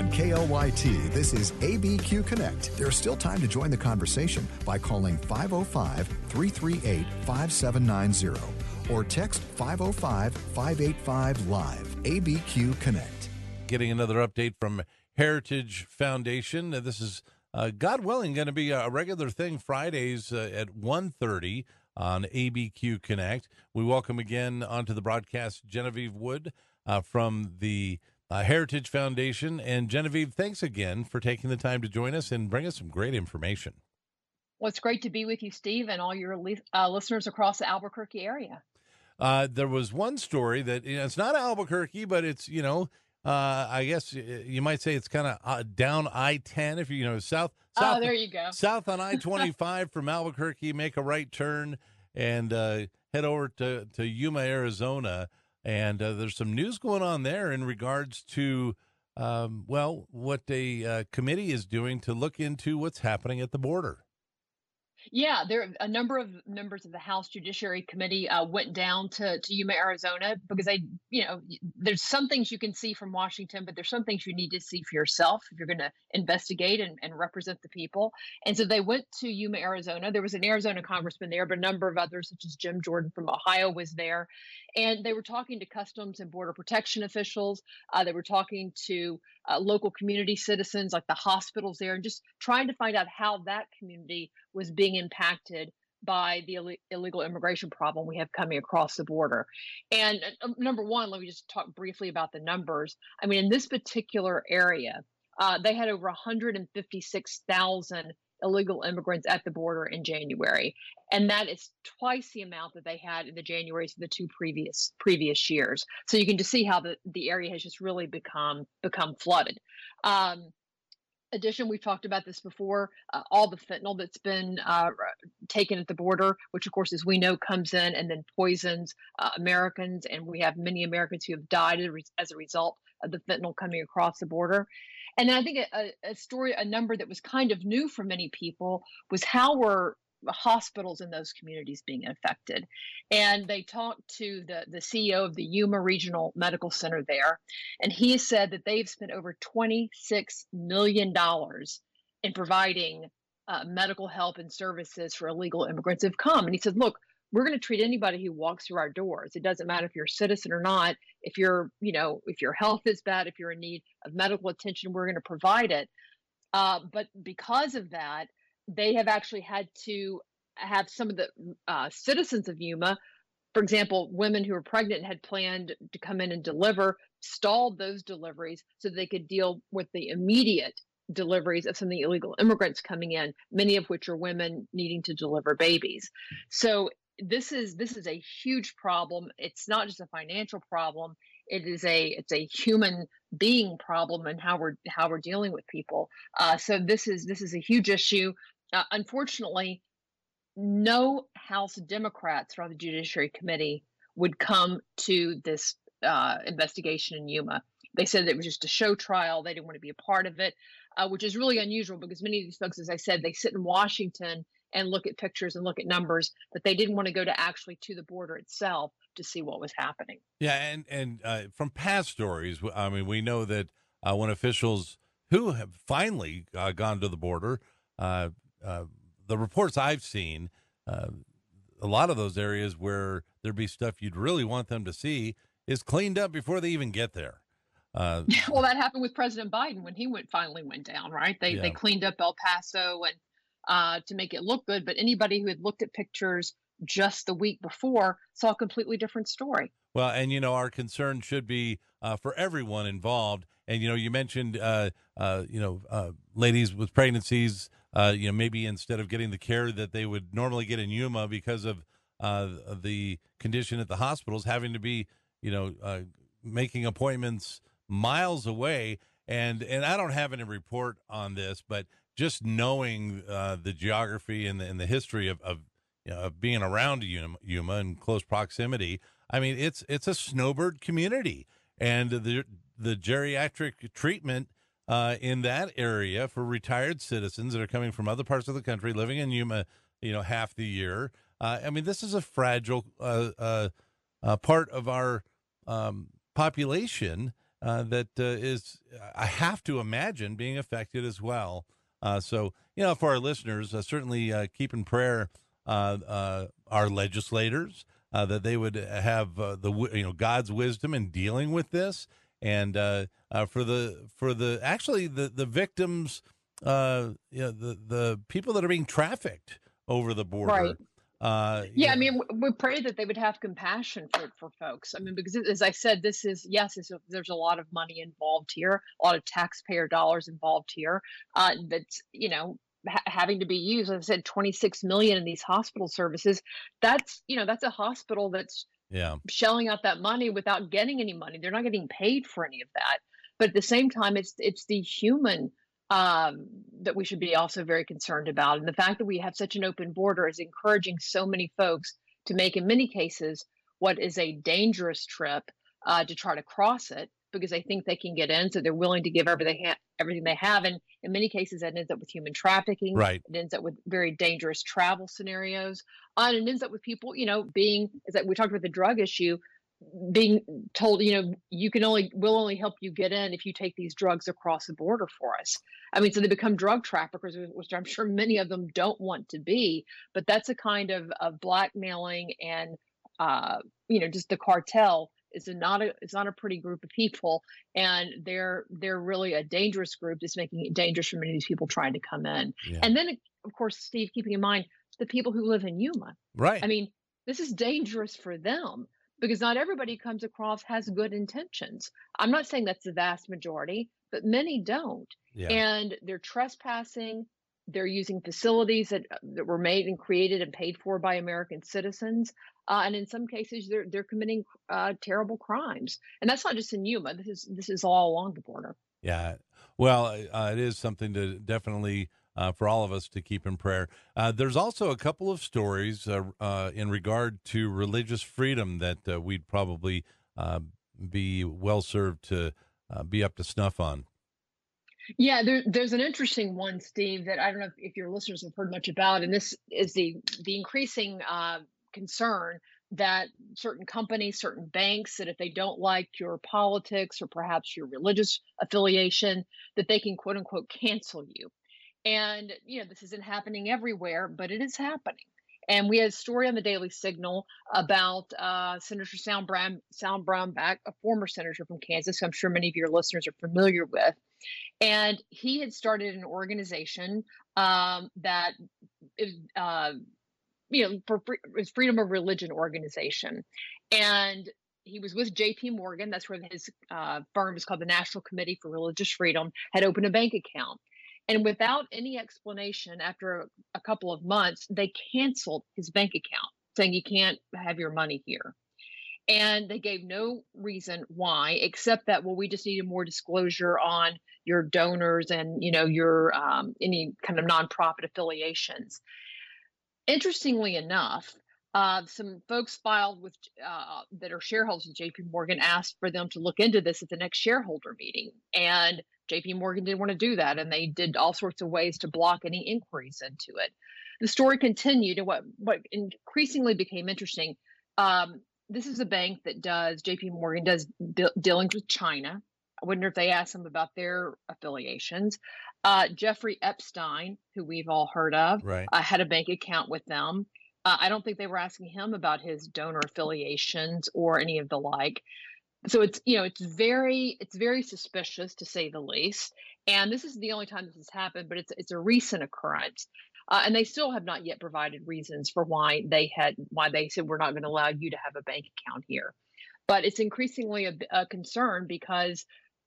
KLYT, this is ABQ Connect. There's still time to join the conversation by calling 505-338-5790 or text 505-585-LIVE. ABQ Connect. Getting another update from Heritage Foundation. This is, God willing, going to be a regular thing Fridays at 1:30 on ABQ Connect. We welcome again onto the broadcast Genevieve Wood from the Heritage Foundation. And Genevieve, thanks again for taking the time to join us and bring us some great information. Well, it's great to be with you, Steve, and all your listeners across the Albuquerque area. There was one story that, it's not Albuquerque, but it's, I guess you might say it's kind of down I-10 if south. There you go. South on I-25 from Albuquerque, make a right turn and head over to Yuma, Arizona. And there's some news going on there in regards to, what a committee is doing to look into what's happening at the border. Yeah, a number of members of the House Judiciary Committee went down to Yuma, Arizona, because there's some things you can see from Washington, but there's some things you need to see for yourself if you're going to investigate and represent the people. And so they went to Yuma, Arizona. There was an Arizona congressman there, but a number of others, such as Jim Jordan from Ohio, was there. And they were talking to Customs and Border Protection officials. They were talking to local community citizens, like the hospitals there, and just trying to find out how that community was being impacted by the illegal immigration problem we have coming across the border. And number one, let me just talk briefly about the numbers. I mean, in this particular area, they had over 156,000 illegal immigrants at the border in January. And that is twice the amount that they had in the Januaries of the two previous years. So you can just see how the area has just really become flooded. Addition, we've talked about this before, all the fentanyl that's been taken at the border, which of course, as we know, comes in and then poisons Americans. And we have many Americans who have died as a result of the fentanyl coming across the border. And then I think a number that was kind of new for many people was how were hospitals in those communities being affected. And they talked to the CEO of the Yuma Regional Medical Center there, and he said that they've spent over $26 million in providing medical help and services for illegal immigrants who've come. And he said, look, we're going to treat anybody who walks through our doors. It doesn't matter if you're a citizen or not. If if your health is bad, if you're in need of medical attention, we're going to provide it. But because of that, they have actually had to have some of the citizens of Yuma, for example, women who were pregnant and had planned to come in and deliver, stalled those deliveries so they could deal with the immediate deliveries of some of the illegal immigrants coming in, many of which are women needing to deliver babies. So this is a huge problem. It's not just a financial problem. It's a human being problem and how we're dealing with people. So this is a huge issue. Unfortunately, no House Democrats from the Judiciary Committee would come to this investigation in Yuma. They said that it was just a show trial. They didn't want to be a part of it, which is really unusual because many of these folks, as I said, they sit in Washington and look at pictures and look at numbers, but they didn't want to go to the border itself to see what was happening. Yeah, and from past stories, I mean, we know that when officials who have finally gone to the border, the reports I've seen, a lot of those areas where there'd be stuff you'd really want them to see is cleaned up before they even get there. Well, that happened with President Biden when he finally went down, right? They cleaned up El Paso and to make it look good. But anybody who had looked at pictures just the week before saw a completely different story. Well, and, our concern should be for everyone involved. And, you mentioned, ladies with pregnancies, maybe instead of getting the care that they would normally get in Yuma because of the condition at the hospitals, having to be, making appointments miles away. And I don't have any report on this, but just knowing the geography and the history of being around Yuma in close proximity, I mean, it's a snowbird community, and the geriatric treatment in that area for retired citizens that are coming from other parts of the country, living in Yuma, half the year. I mean, this is a fragile part of our population that is, I have to imagine, being affected as well. So, you know, for our listeners, certainly keep in prayer our legislators, that they would have God's wisdom in dealing with this, and for the actually the victims, the people that are being trafficked over the Right. border. Yeah, I mean, we pray that they would have compassion for folks. I mean, because as I said, this is yes, there's a lot of money involved here, a lot of taxpayer dollars involved here. That's having to be used. As I said, 26 million in these hospital services. That's a hospital that's Yeah, shelling out that money without getting any money. They're not getting paid for any of that. But at the same time, it's the human that we should be also very concerned about. And the fact that we have such an open border is encouraging so many folks to make, in many cases, what is a dangerous trip to try to cross it because they think they can get in. So they're willing to give everything they have. And in many cases, that ends up with human trafficking. right. It ends up with very dangerous travel scenarios. And it ends up with people, is that we talked about the drug issue, being told, we'll only help you get in if you take these drugs across the border for us. I mean, so they become drug traffickers, which I'm sure many of them don't want to be, but that's a kind of blackmailing and, just the cartel is it's not a pretty group of people. And they're really a dangerous group that's making it dangerous for many of these people trying to come in. Yeah, And then, of course, Steve, keeping in mind the people who live in Yuma. right. I mean, this is dangerous for them because not everybody comes across has good intentions. I'm not saying that's the vast majority, but many don't. Yeah. And they're trespassing. They're using facilities that were made and created and paid for by American citizens. And in some cases, they're committing terrible crimes. And that's not just in Yuma. This is all along the border. Yeah. Well, it is something to definitely for all of us to keep in prayer. There's also a couple of stories in regard to religious freedom that we'd probably be well served to be up to snuff on. Yeah, there's an interesting one, Steve, that I don't know if your listeners have heard much about, and this is the increasing concern that certain companies, certain banks, that if they don't like your politics or perhaps your religious affiliation, that they can quote unquote cancel you. And this isn't happening everywhere, but it is happening. And we had a story on the Daily Signal about Senator Sal Brownback, a former senator from Kansas, who I'm sure many of your listeners are familiar with. And he had started an organization that is, freedom of religion organization. And he was with JP Morgan. That's where his firm is called the National Committee for Religious Freedom, had opened a bank account. And without any explanation, after a couple of months, they canceled his bank account, saying you can't have your money here. And they gave no reason why, except that, well, we just needed more disclosure on your donors and, your any kind of nonprofit affiliations. Interestingly enough, some folks filed with that are shareholders of JP Morgan asked for them to look into this at the next shareholder meeting. And JP Morgan didn't want to do that. And they did all sorts of ways to block any inquiries into it. The story continued, and what increasingly became interesting. This is a bank that JP Morgan does dealings with China. I wonder if they asked them about their affiliations. Jeffrey Epstein, who we've all heard of, Right. had a bank account with them. I don't think they were asking him about his donor affiliations or any of the like. So it's very suspicious, to say the least. And this is the only time this has happened, but it's a recent occurrence. And they still have not yet provided reasons for why they said we're not going to allow you to have a bank account here. But it's increasingly a concern because,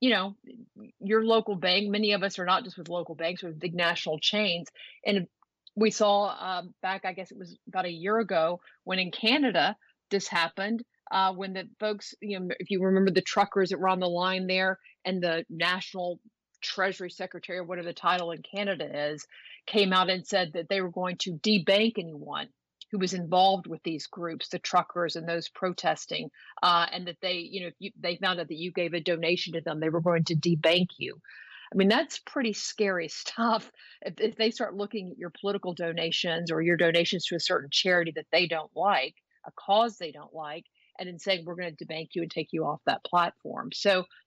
your local bank, many of us are not just with local banks, with big national chains. And we saw back, I guess it was about a year ago, when in Canada this happened, when the folks, if you remember the truckers that were on the line there, and the National Treasury Secretary, or whatever the title in Canada is, came out and said that they were going to debank anyone who was involved with these groups, the truckers and those protesting, and that they, if they found out that you gave a donation to them, they were going to debank you. I mean, that's pretty scary stuff. If they start looking at your political donations or your donations to a certain charity that they don't like, a cause they don't like, and then saying we're going to debank you and take you off that platform. So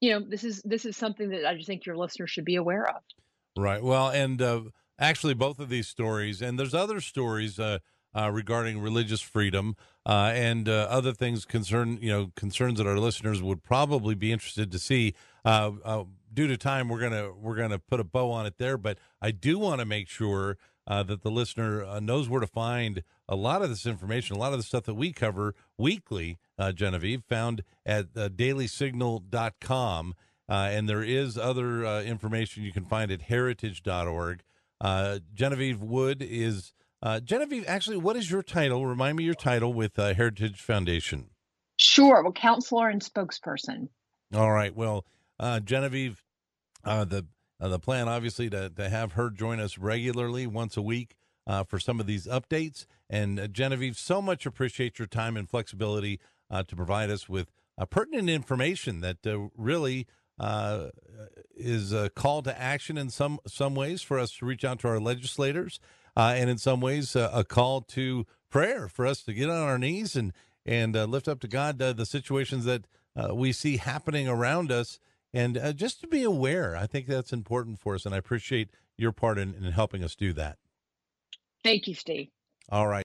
This is something that I just think your listeners should be aware of. Right. Well, and actually, both of these stories, and there's other stories regarding religious freedom and other things concerns that our listeners would probably be interested to see. Due to time, we're gonna put a bow on it there, but I do want to make sure that the listener knows where to find a lot of this information, a lot of the stuff that we cover weekly. Genevieve, found at dailysignal.com. And there is other information you can find at heritage.org. Genevieve Wood is Genevieve. Actually, what is your title? Remind me your title with Heritage Foundation. Sure. Well, counselor and spokesperson. All right. Well, Genevieve, the plan obviously to have her join us regularly once a week for some of these updates. And Genevieve, so much appreciate your time and flexibility to provide us with pertinent information that really is a call to action in some ways for us to reach out to our legislators, and in some ways a call to prayer for us to get on our knees and lift up to God the situations that we see happening around us, and just to be aware. I think that's important for us, and I appreciate your part in helping us do that. Thank you, Steve. All right.